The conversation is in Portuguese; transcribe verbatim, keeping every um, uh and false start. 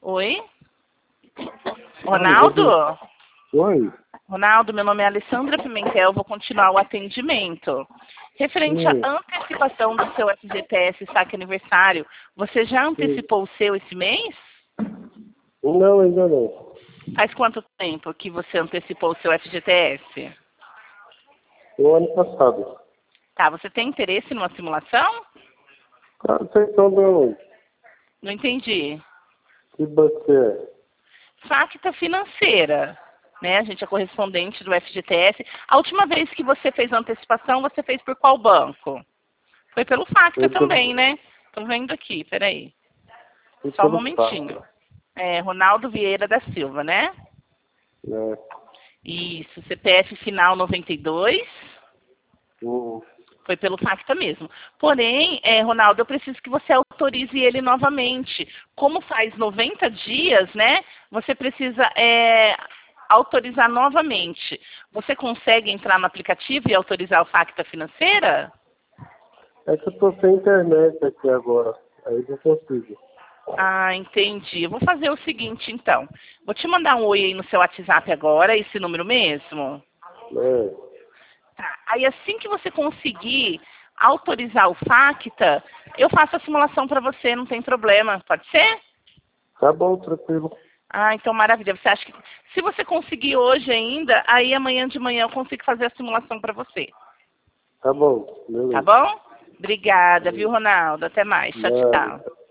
Oi? Ronaldo? Oi? Ronaldo, meu nome é Alessandra Pimentel, vou continuar o atendimento. Referente à Sim. antecipação do seu F G T S Saque Aniversário, você já antecipou o seu esse mês? Não, ainda não. Faz quanto tempo que você antecipou o seu F G T S? O ano passado. Tá, você tem interesse numa simulação? Ah, vocês estão de onde? Não entendi. Que banco é? Facta financeira, né? A gente é correspondente do F G T S. A última vez que você fez a antecipação, você fez por qual banco? Foi pelo Facta Foi também, pelo, né? Tô vendo aqui, peraí. foi Só um pelo momentinho. Fato. É, Ronaldo Vieira da Silva, né? Né? Isso, C P F final noventa e dois. Hum. Foi pelo Facta mesmo. Porém, é, Ronaldo, eu preciso que você autorize ele novamente. Como faz noventa dias, né? Você precisa é, autorizar novamente. Você consegue entrar no aplicativo e autorizar o Facta Financeira? É que eu tô sem internet aqui agora. Aí não consigo. Ah, entendi. Eu vou fazer o seguinte, então. Vou te mandar um oi aí no seu WhatsApp agora, esse número mesmo. Né? Tá. Aí assim que você conseguir autorizar o Facta, eu faço a simulação para você, não tem problema. Pode ser? Tá bom, tranquilo. Ah, então maravilha. Você acha que se você conseguir hoje ainda, aí amanhã de manhã eu consigo fazer a simulação para você. Tá bom, Tá beleza. bom? Obrigada, viu, Ronaldo? Até mais. Tchau, Nada. tchau.